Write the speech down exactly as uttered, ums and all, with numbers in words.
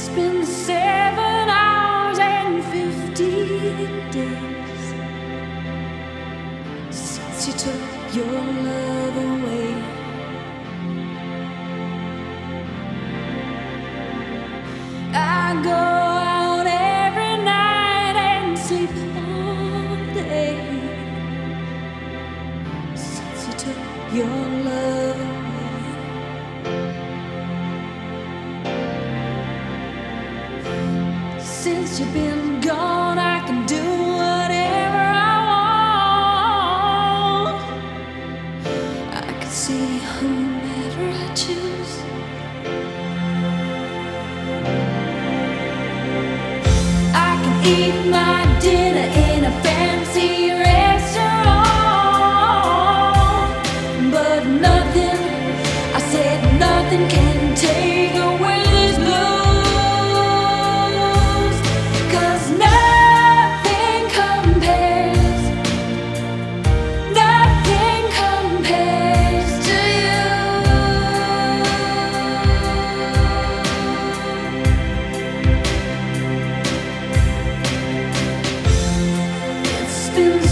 been seven hours and fifty days since you took your love away. I go out every night and sleep all day since you took your love away. Since you've been gone, I can do whatever I want. I can see whomever I choose. I can eat my dinner in a fancy restaurant, but nothing, I said nothing can take away this blues. Been